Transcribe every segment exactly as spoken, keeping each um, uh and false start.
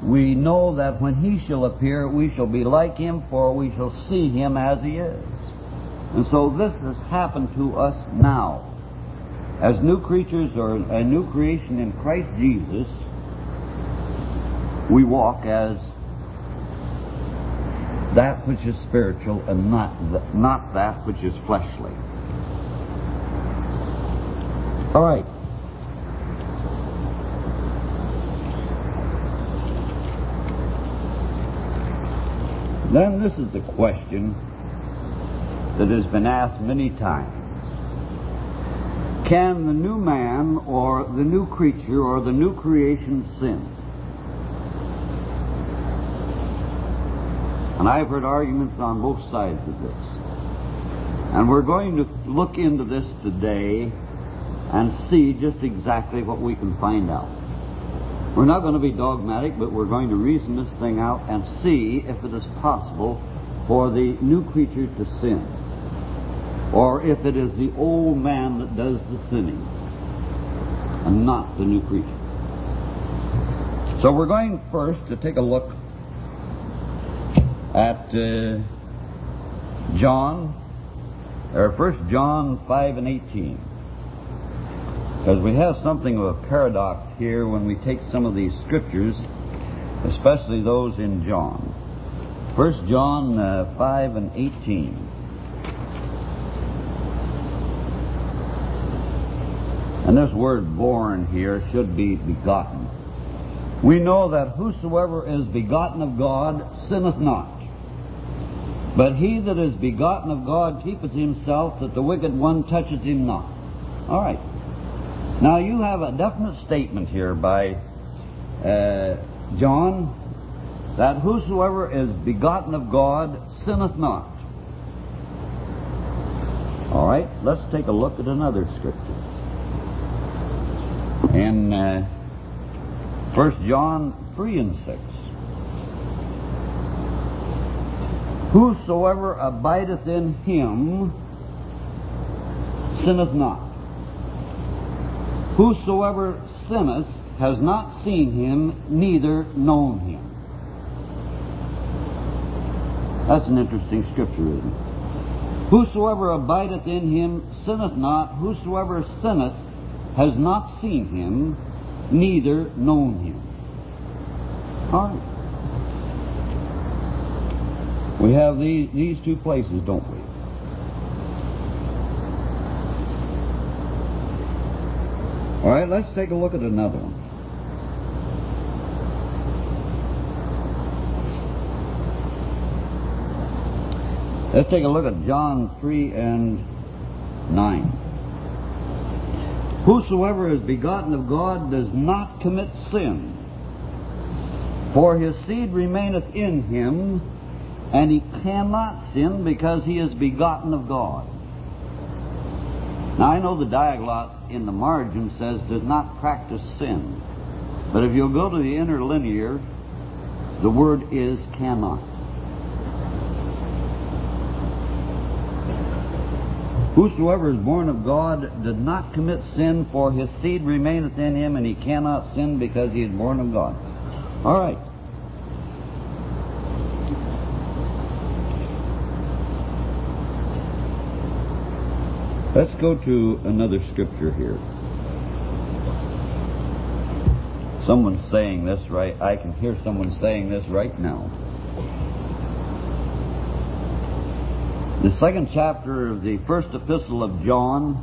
we know that when He shall appear, we shall be like Him, for we shall see Him as He is. And so this has happened to us now. As new creatures or a new creation in Christ Jesus, we walk as that which is spiritual and not, th- not that which is fleshly. All right. Then this is the question that has been asked many times. Can the new man or the new creature or the new creation sin? And I've heard arguments on both sides of this. And we're going to look into this today and see just exactly what we can find out. We're not going to be dogmatic, but we're going to reason this thing out and see if it is possible for the new creature to sin, or if it is the old man that does the sinning and not the new creature. So we're going first to take a look at uh, John, or First John five and eighteen. Because we have something of a paradox here when we take some of these scriptures, especially those in John. First John uh, five and eighteen. And this word born here should be begotten. We know that whosoever is begotten of God sinneth not. But he that is begotten of God keepeth himself, that the wicked one toucheth him not. All right. Now you have a definite statement here by uh, John, that whosoever is begotten of God sinneth not. All right, let's take a look at another scripture. In uh, First John three and six. Whosoever abideth in Him sinneth not. Whosoever sinneth has not seen Him, neither known Him. That's an interesting scripture, isn't it? Whosoever abideth in Him sinneth not. Whosoever sinneth has not seen Him, neither known Him. All right. We have these, these two places, don't we? All right, let's take a look at another one. Let's take a look at John three and nine. Whosoever is begotten of God does not commit sin, for his seed remaineth in him, and he cannot sin because he is begotten of God. Now I know the diaglott in the margin says does not practice sin, but if you'll go to the interlinear, the word is cannot. Whosoever is born of God does not commit sin, for his seed remaineth in him, and he cannot sin because he is born of God. All right. Let's go to another scripture here. Someone's saying this right. I can hear someone saying this right now. The second chapter of the first epistle of John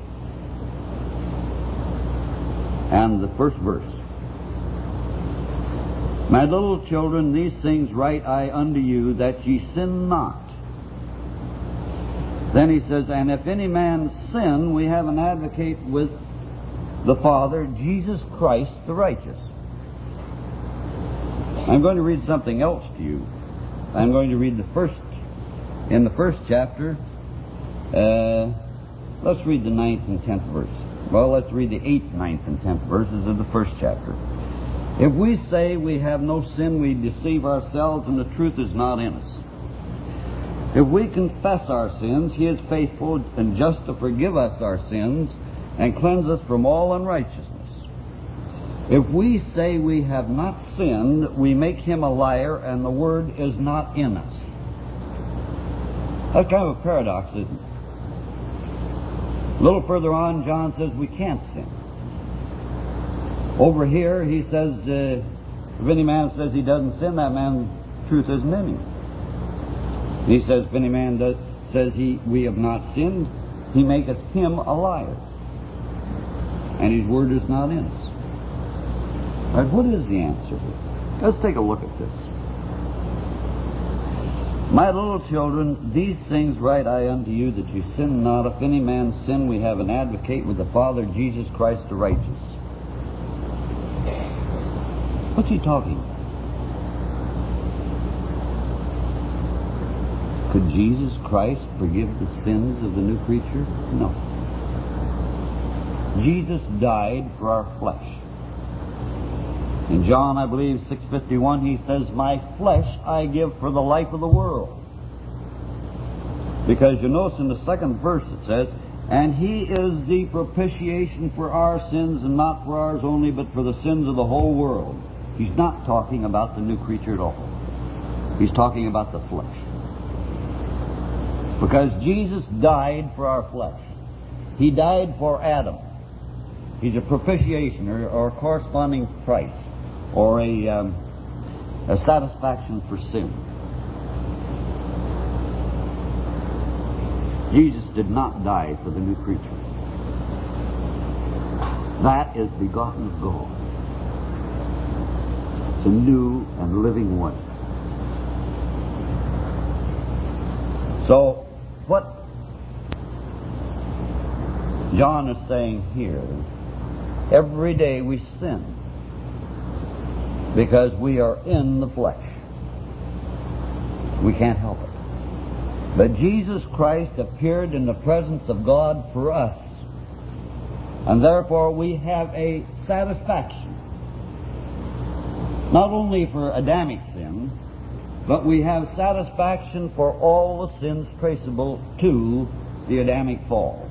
and the first verse. My little children, these things write I unto you, that ye sin not. Then he says, and if any man sin, we have an advocate with the Father, Jesus Christ the righteous. I'm going to read something else to you. I'm going to read the first, in the first chapter, uh, let's read the ninth and tenth verse. Well, let's read the eighth, ninth, and tenth verses of the first chapter. If we say we have no sin, we deceive ourselves, and the truth is not in us. If we confess our sins, He is faithful and just to forgive us our sins and cleanse us from all unrighteousness. If we say we have not sinned, we make him a liar, and the word is not in us. That's kind of a paradox, isn't it? A little further on, John says we can't sin. Over here, he says, uh, if any man says he doesn't sin, that man's truth isn't in him. He says, if any man does, says he we have not sinned, he maketh him a liar, and his word is not in us. All right, what is the answer here? Let's take a look at this. My little children, these things write I unto you, that you sin not. If any man sin, we have an advocate with the Father, Jesus Christ the righteous. What's he talking about? Could Jesus Christ forgive the sins of the new creature? No. Jesus died for our flesh. In John, I believe, six fifty-one, he says, my flesh I give for the life of the world. Because you notice in the second verse it says, and he is the propitiation for our sins, and not for ours only, but for the sins of the whole world. He's not talking about the new creature at all. He's talking about the flesh. Because Jesus died for our flesh. He died for Adam. He's a propitiation, or, or a corresponding price, or a, um, a satisfaction for sin. Jesus did not die for the new creature. That is begotten of God. It's a new and living way. So, what John is saying here, every day we sin because we are in the flesh. We can't help it. But Jesus Christ appeared in the presence of God for us. And therefore we have a satisfaction. Not only for Adamic sin, but we have satisfaction for all the sins traceable to the Adamic fall.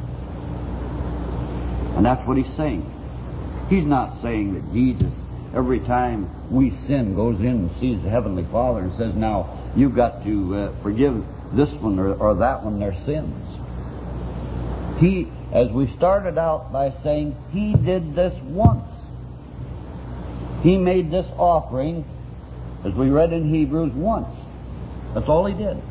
And that's what he's saying. He's not saying that Jesus, every time we sin, goes in and sees the Heavenly Father and says, now, you've got to uh, forgive this one or, or that one their sins. He, as we started out by saying, he did this once. He made this offering, as we read in Hebrews, once. That's all he did.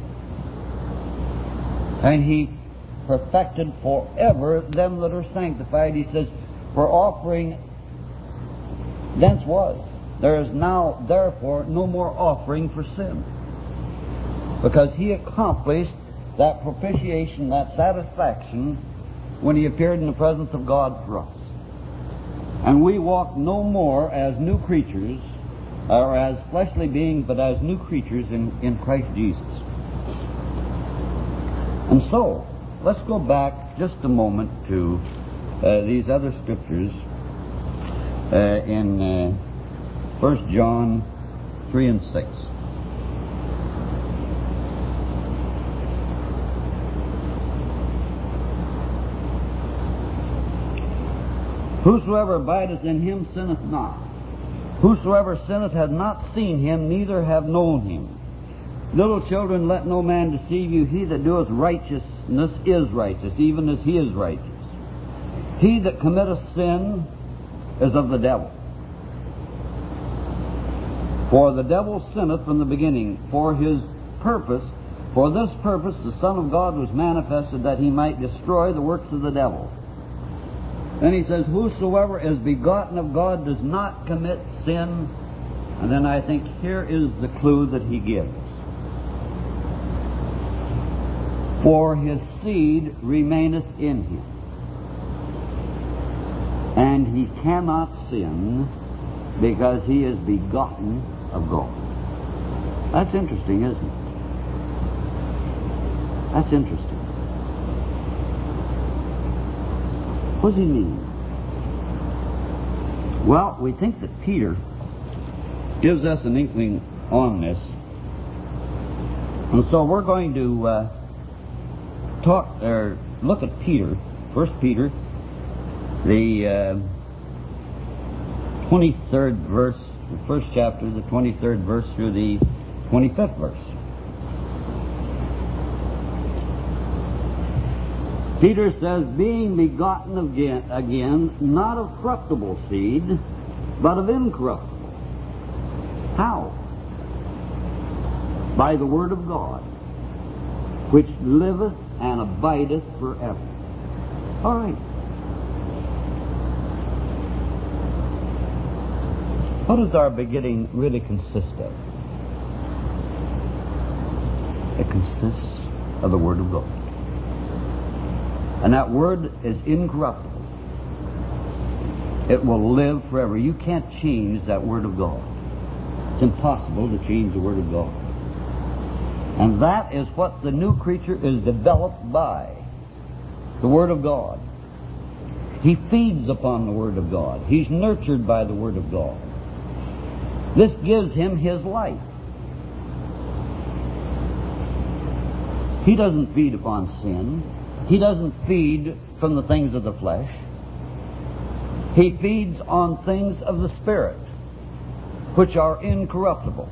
And he perfected forever them that are sanctified. He says, for offering thence was. There is now, therefore, no more offering for sin. Because he accomplished that propitiation, that satisfaction, when he appeared in the presence of God for us. And we walk no more as new creatures, or as fleshly beings, but as new creatures in, in Christ Jesus. And so, let's go back just a moment to uh, these other scriptures uh, in uh, First John three and six. Whosoever abideth in him sinneth not. Whosoever sinneth hath not seen him, neither have known him. Little children, let no man deceive you. He that doeth righteousness is righteous, even as he is righteous. He that committeth sin is of the devil. For the devil sinneth from the beginning. For his purpose, for this purpose the Son of God was manifested, that he might destroy the works of the devil. Then he says, whosoever is begotten of God does not commit sin. And then I think here is the clue that he gives. For his seed remaineth in him, and he cannot sin, because he is begotten of God. That's interesting, isn't it? That's interesting. What does he mean? Well, we think that Peter gives us an inkling on this. And so we're going to uh, talk or look at Peter, First Peter, the uh, twenty-third verse, the first chapter, the twenty-third verse through the twenty-fifth verse. Peter says, being begotten again, again, not of corruptible seed, but of incorruptible. How? By the word of God, which liveth and abideth forever. All right. What does our beginning really consist of? It consists of the Word of God. And that Word is incorruptible. It will live forever. You can't change that Word of God. It's impossible to change the Word of God. And that is what the new creature is developed by. The Word of God. He feeds upon the Word of God. He's nurtured by the Word of God. This gives him his life. He doesn't feed upon sin. He doesn't feed from the things of the flesh. He feeds on things of the Spirit, which are incorruptible.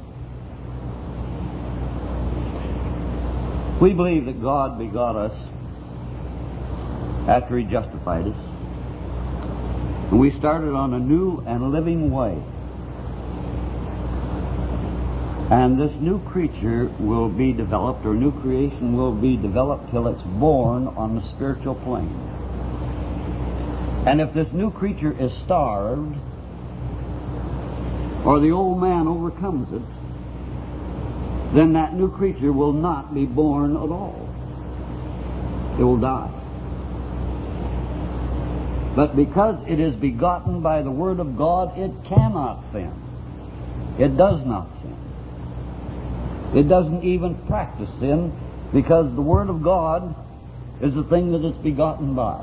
We believe that God begot us after He justified us, and we started on a new and living way. And this new creature will be developed, or new creation will be developed till it's born on the spiritual plane. And if this new creature is starved, or the old man overcomes it, then that new creature will not be born at all. It will die. But because it is begotten by the Word of God, it cannot sin. It does not sin. It doesn't even practice sin, because the Word of God is the thing that it's begotten by.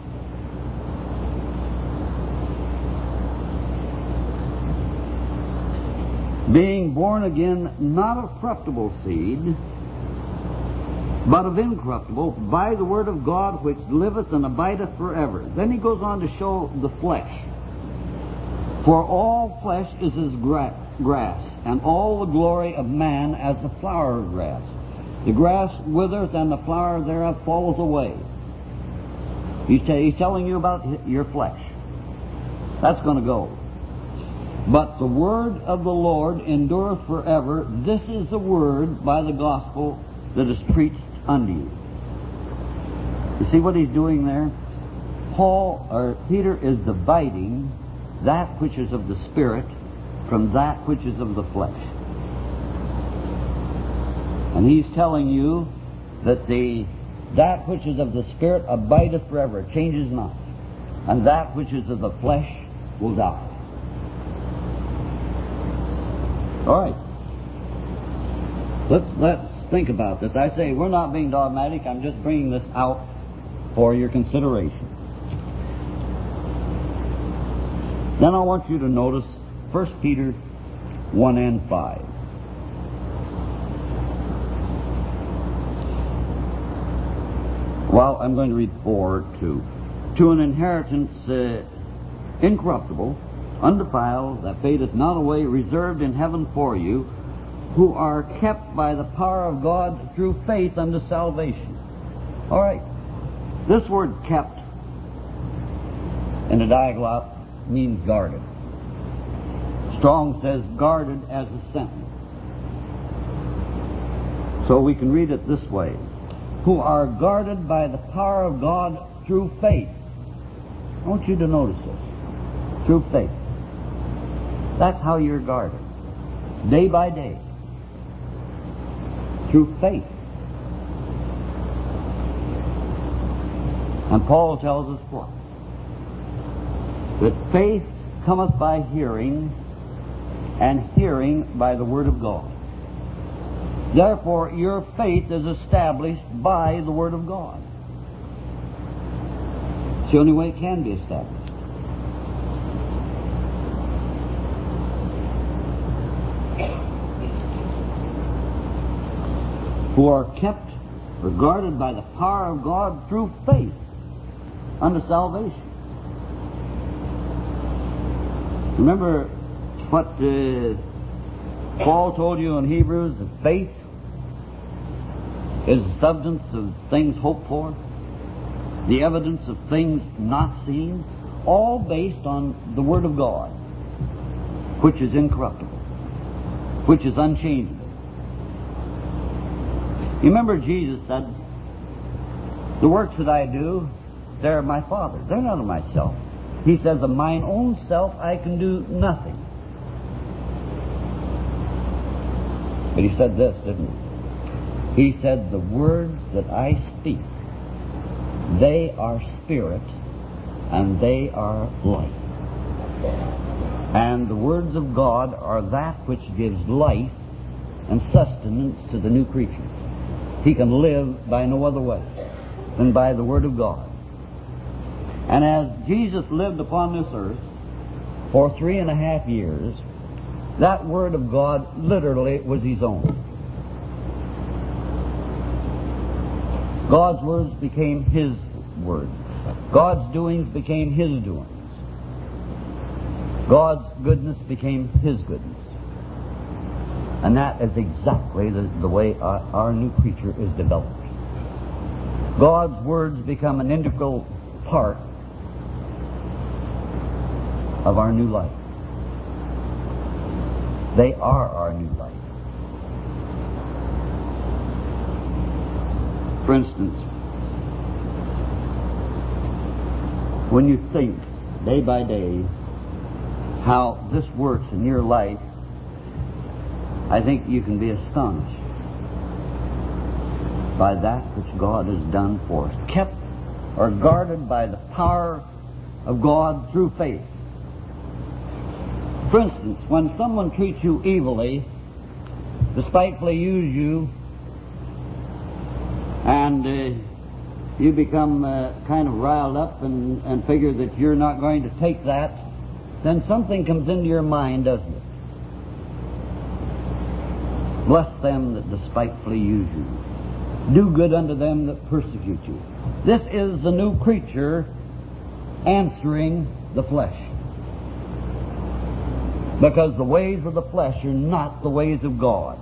Being born again, not of corruptible seed, but of incorruptible, by the Word of God, which liveth and abideth forever. Then he goes on to show the flesh. For all flesh is as gra- grass, and all the glory of man as the flower of grass. The grass withereth, and the flower thereof falleth away. He's, t- he's telling you about your flesh. That's going to go. But the word of the Lord endureth forever. This is the word by the gospel that is preached unto you. You see what he's doing there? Paul, or Peter, is dividing that which is of the Spirit from that which is of the flesh. And he's telling you that the that which is of the Spirit abideth forever, it changes not. And that which is of the flesh will die. All right. Let's, let's think about this. I say we're not being dogmatic. I'm just bringing this out for your consideration. Then I want you to notice First Peter one and five. Well, I'm going to read four too. To an inheritance uh, incorruptible, undefiled, that fadeth not away, reserved in heaven for you, who are kept by the power of God through faith unto salvation. All right. This word kept in the diaglot means guarded. Strong says guarded as a sentence. So we can read it this way. Who are guarded by the power of God through faith. I want you to notice this. Through faith. That's how you're guarded. Day by day. Through faith. And Paul tells us what? That faith cometh by hearing, and hearing by the Word of God. Therefore, your faith is established by the Word of God. It's the only way it can be established. Who are kept or guarded by the power of God through faith unto salvation. Remember what uh, Paul told you in Hebrews, that faith is the substance of things hoped for, the evidence of things not seen, all based on the Word of God, which is incorruptible, which is unchangeable. You remember Jesus said, the works that I do, they're of my Father. They're not of myself. He says, of mine own self I can do nothing. But he said this, didn't he? He said, the words that I speak, they are spirit and they are life. And the words of God are that which gives life and sustenance to the new creature. He can live by no other way than by the Word of God. And as Jesus lived upon this earth for three and a half years, that Word of God literally was His own. God's words became His words. God's doings became His doings. God's goodness became His goodness. And that is exactly the, the way our, our new creature is developed. God's words become an integral part of our new life. They are our new life. For instance, when you think day by day how this works in your life, I think you can be astonished by that which God has done for us, kept or guarded by the power of God through faith. For instance, when someone treats you evilly, despitefully use you, and uh, you become uh, kind of riled up and, and figure that you're not going to take that, then something comes into your mind, doesn't it? Bless them that despitefully use you. Do good unto them that persecute you. This is the new creature answering the flesh. Because the ways of the flesh are not the ways of God.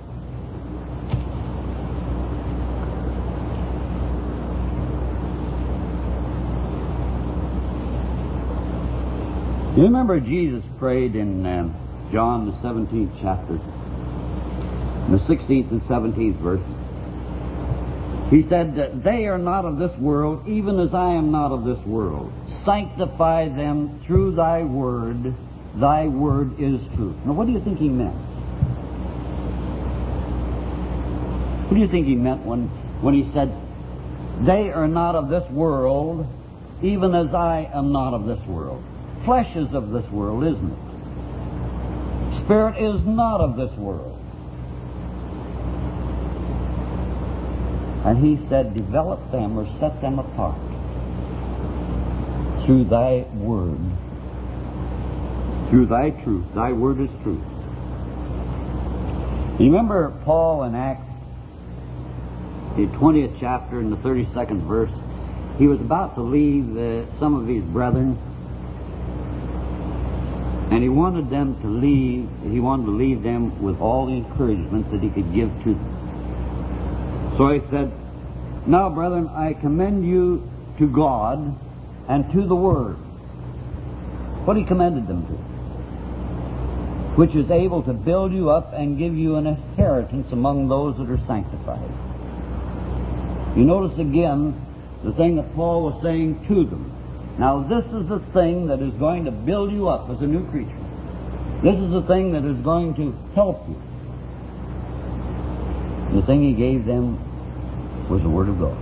You remember Jesus prayed in uh, John the seventeenth chapter, the sixteenth and seventeenth verse. He said, they are not of this world, even as I am not of this world. Sanctify them through thy word. Thy word is truth. Now, what do you think he meant? What do you think he meant when, when he said, they are not of this world, even as I am not of this world? Flesh is of this world, isn't it? Spirit is not of this world. And he said, develop them or set them apart through thy word. Through thy truth. Thy word is truth. Remember Paul in Acts, the twentieth chapter and the thirty-second verse. He was about to leave uh, some of his brethren, and he wanted them to leave, he wanted to leave them with all the encouragement that he could give to them. So he said, now, brethren, I commend you to God and to the Word. What he commended them to? Which is able to build you up and give you an inheritance among those that are sanctified. You notice again the thing that Paul was saying to them. Now, this is the thing that is going to build you up as a new creature. This is the thing that is going to help you. The thing he gave them was the Word of God.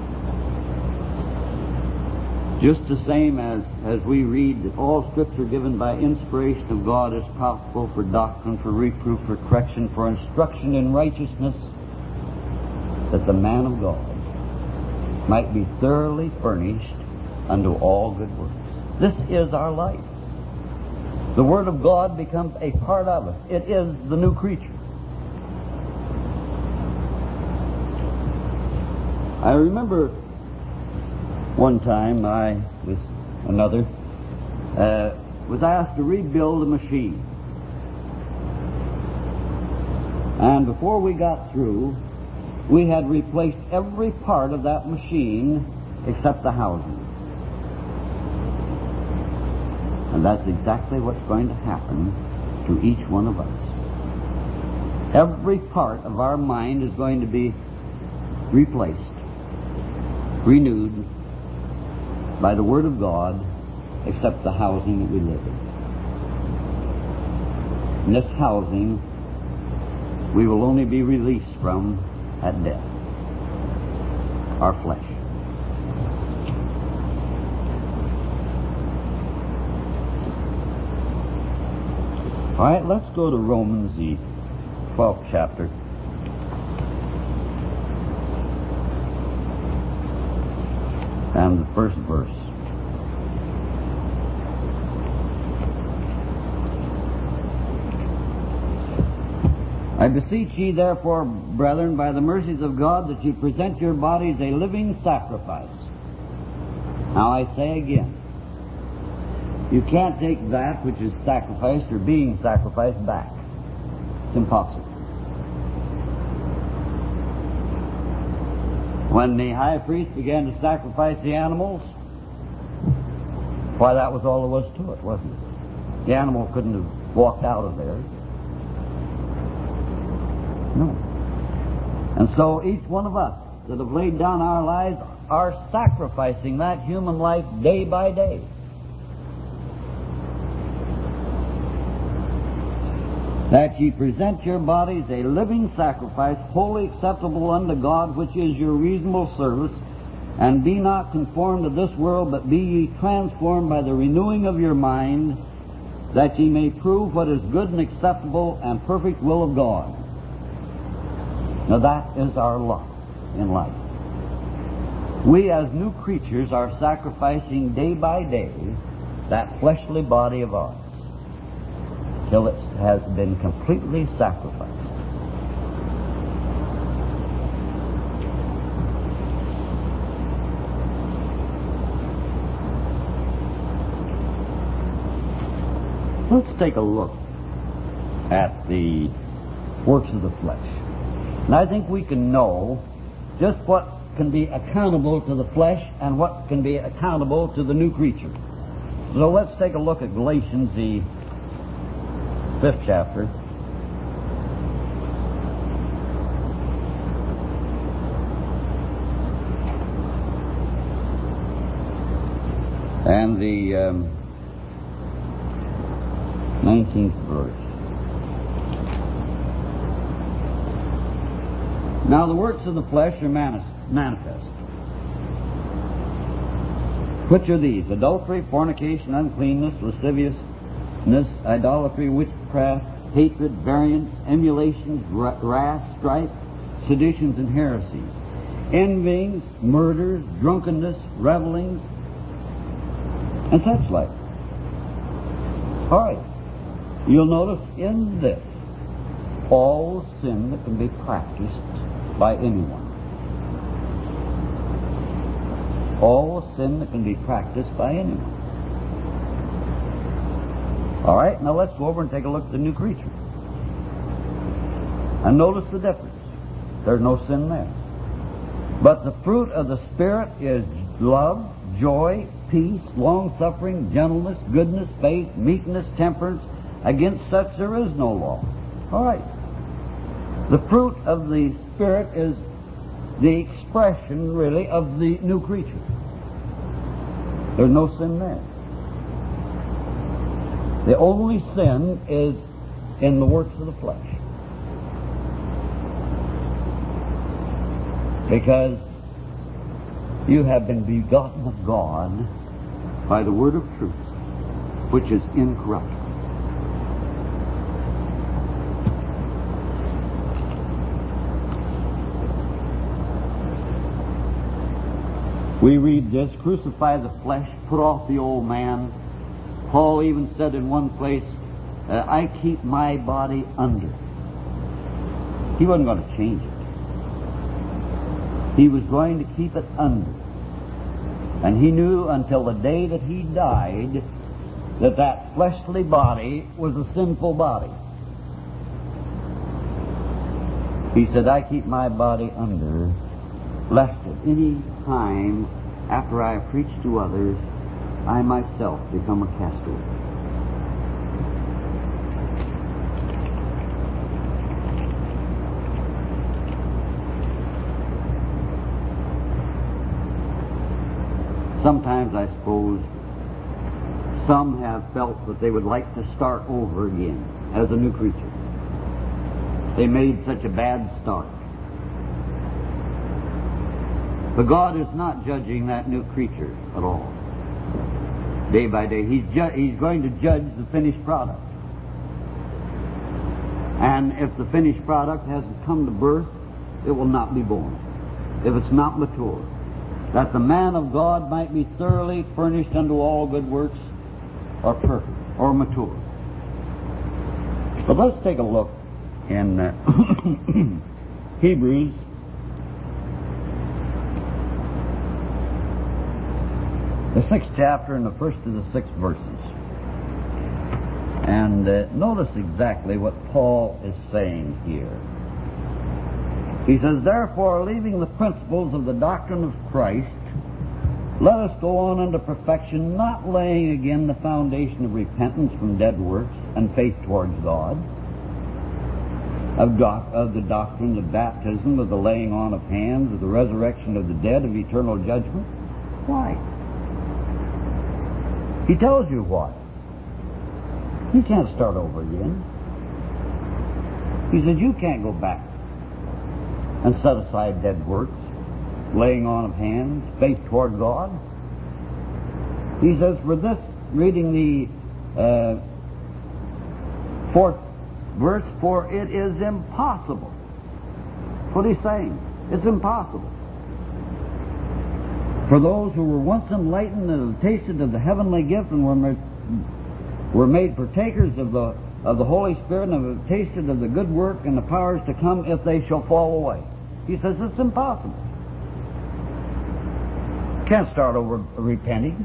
Just the same as, as we read that all Scripture given by inspiration of God is profitable for doctrine, for reproof, for correction, for instruction in righteousness, that the man of God might be thoroughly furnished unto all good works. This is our life. The Word of God becomes a part of us. It is the new creature. I remember one time I, with another, uh, was asked to rebuild a machine. And before we got through, we had replaced every part of that machine except the housing. And that's exactly what's going to happen to each one of us. Every part of our mind is going to be replaced, renewed by the Word of God, except the housing that we live in. And this housing we will only be released from at death, our flesh. All right, let's go to Romans, the twelfth chapter. And the first verse. I beseech ye therefore, brethren, by the mercies of God, that ye present your bodies a living sacrifice. Now I say again, you can't take that which is sacrificed or being sacrificed back. It's impossible. When the high priest began to sacrifice the animals, why, that was all there was to it, wasn't it? The animal couldn't have walked out of there. No. And so each one of us that have laid down our lives are sacrificing that human life day by day. That ye present your bodies a living sacrifice, wholly acceptable unto God, which is your reasonable service. And be not conformed to this world, but be ye transformed by the renewing of your mind, that ye may prove what is good and acceptable and perfect will of God. Now that is our lot in life. We as new creatures are sacrificing day by day that fleshly body of ours till it has been completely sacrificed. Let's take a look at the works of the flesh. And I think we can know just what can be accountable to the flesh and what can be accountable to the new creature. So let's take a look at Galatians, the fifth chapter. And the um, nineteenth verse. Now the works of the flesh are manifest, which are these: adultery, fornication, uncleanness, lasciviousness, idolatry, witchcraft, hatred, variance, emulations, wrath, strife, seditions, and heresies, envyings, murders, drunkenness, revellings, and such like. All right. You'll notice in this all sin that can be practiced by anyone. All sin that can be practiced by anyone. All right, now let's go over and take a look at the new creature. And notice the difference. There's no sin there. But the fruit of the Spirit is love, joy, peace, long-suffering, gentleness, goodness, faith, meekness, temperance. Against such there is no law. All right. The fruit of the Spirit is the expression, really, of the new creature. There's no sin there. The only sin is in the works of the flesh. Because you have been begotten of God by the word of truth, which is incorruptible. We read this: crucify the flesh, put off the old man. Paul even said in one place, uh, I keep my body under. He wasn't going to change it. He was going to keep it under. And he knew until the day that he died that that fleshly body was a sinful body. He said, I keep my body under, lest at any time after I have preached to others, I myself become a castaway. Sometimes, I suppose, some have felt that they would like to start over again as a new creature. They made such a bad start. But God is not judging that new creature at all. Day by day, He's, ju- he's going to judge the finished product. And if the finished product hasn't come to birth, it will not be born. If it's not mature, that the man of God might be thoroughly furnished unto all good works, or perfect, or mature. But let's take a look in uh, Hebrews the sixth chapter and the first of the six verses. And uh, notice exactly what Paul is saying here. He says, therefore, leaving the principles of the doctrine of Christ, let us go on unto perfection, not laying again the foundation of repentance from dead works and faith towards God, of, doc- of the doctrine of baptism, of the laying on of hands, of the resurrection of the dead, of eternal judgment. Why? He tells you why. You can't start over again. He said, you can't go back and set aside dead works, laying on of hands, faith toward God. He says, for this, reading the uh, fourth verse, for it is impossible. That's what he's saying. It's impossible. For those who were once enlightened and have tasted of the heavenly gift and were made, were made partakers of the of the Holy Spirit and have tasted of the good work and the powers to come, if they shall fall away. He says it's impossible. Can't start over repenting.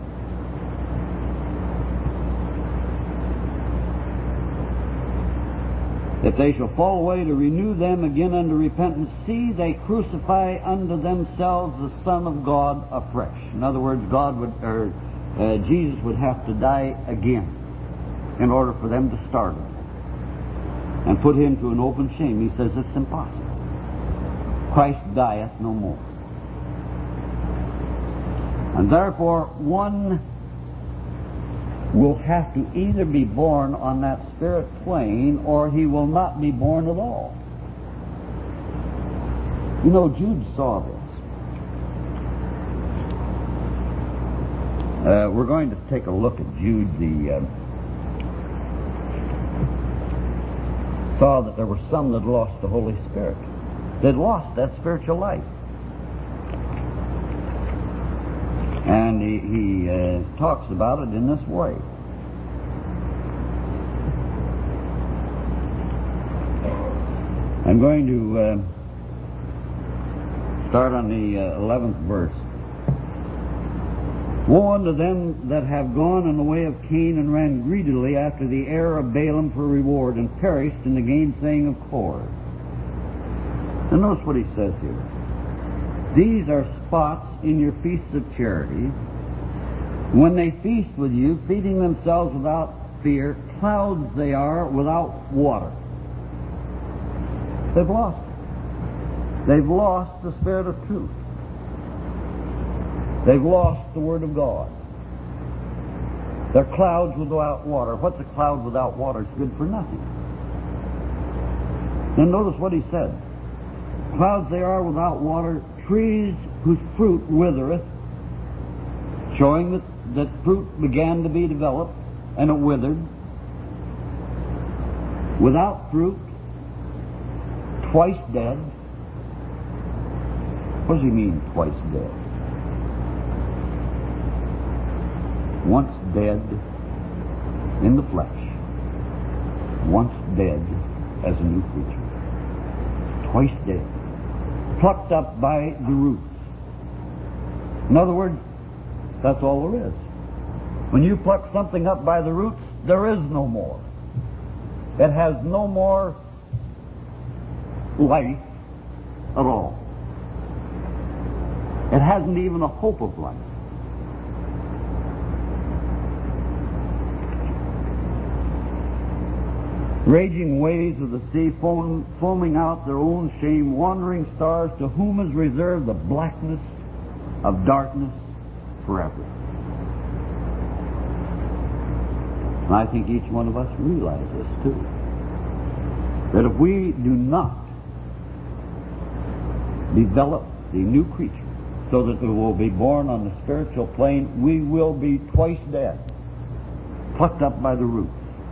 If they shall fall away, to renew them again unto repentance. See, they crucify unto themselves the Son of God afresh. In other words, God would, or uh, Jesus would have to die again in order for them to start it and put him to an open shame. He says it's impossible. Christ dieth no more. And therefore, one will have to either be born on that spirit plane, or he will not be born at all. You know, Jude saw this. Uh, we're going to take a look at Jude. The uh, saw that there were some that lost the Holy Spirit. They'd lost that spiritual life. And he, he uh, talks about it in this way. I'm going to uh, start on the uh, eleventh verse. Woe unto them that have gone in the way of Cain, and ran greedily after the error of Balaam for reward, and perished in the gainsaying of Kor. Now notice what he says here. These are spots in your feasts of charity, when they feast with you, feeding themselves without fear. Clouds they are without water. They've lost it. They've lost the spirit of truth. They've lost the Word of God. They're clouds without water. What's a cloud without water? It's good for nothing. Then notice what he said. Clouds they are without water, trees whose fruit withereth, showing that, that fruit began to be developed, and it withered. Without fruit, twice dead. What does he mean, twice dead? Once dead in the flesh, once dead as a new creature. Twice dead. Plucked up by the roots. In other words, that's all there is. When you pluck something up by the roots, there is no more. It has no more life at all. It hasn't even a hope of life. Raging waves of the sea, foam, foaming out their own shame, wandering stars, to whom is reserved the blackness of darkness forever. And I think each one of us realize this too. That if we do not develop the new creature so that it will be born on the spiritual plane, we will be twice dead, plucked up by the roots.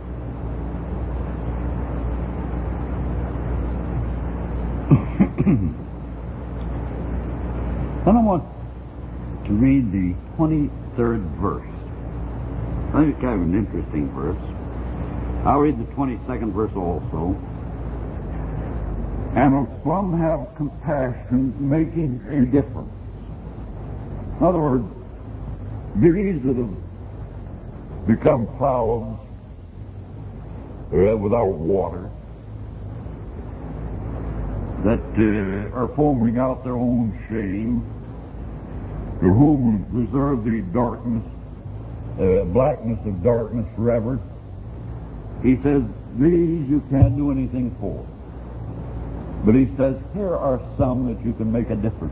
Then I want to read the twenty-third verse. I think it's kind of an interesting verse. I'll read the twenty-second verse also. And if some have compassion, making a difference. In other words, these that have become clouds uh, without water, that uh, are foaming out their own shame, to whom is reserved the darkness, uh, blackness of darkness forever. He says, these you can't do anything for. But he says, here are some that you can make a difference.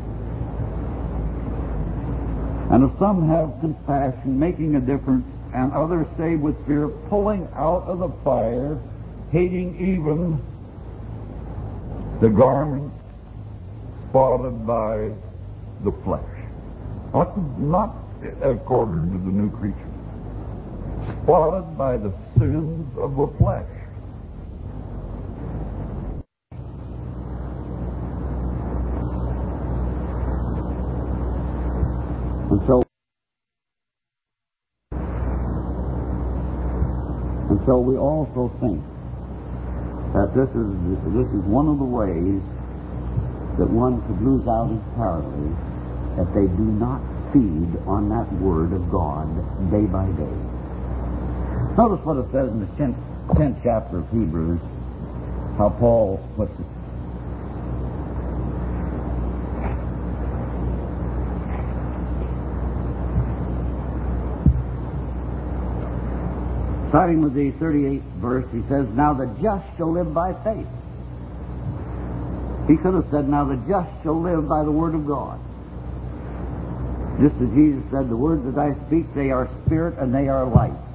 And if some have compassion, making a difference, and others say with fear, pulling out of the fire, hating even the garment spotted by the flesh. Not, not according to the new creature. Spotted by the sins of the flesh. And so, and so we also think that this is this is one of the ways that one could lose out entirely if they do not feed on that Word of God day by day. Notice what it says in the tenth, tenth chapter of Hebrews, how Paul puts it. Starting with the thirty-eighth verse, he says, now the just shall live by faith. He could have said, now the just shall live by the Word of God. Just as Jesus said, the words that I speak, they are spirit and they are life.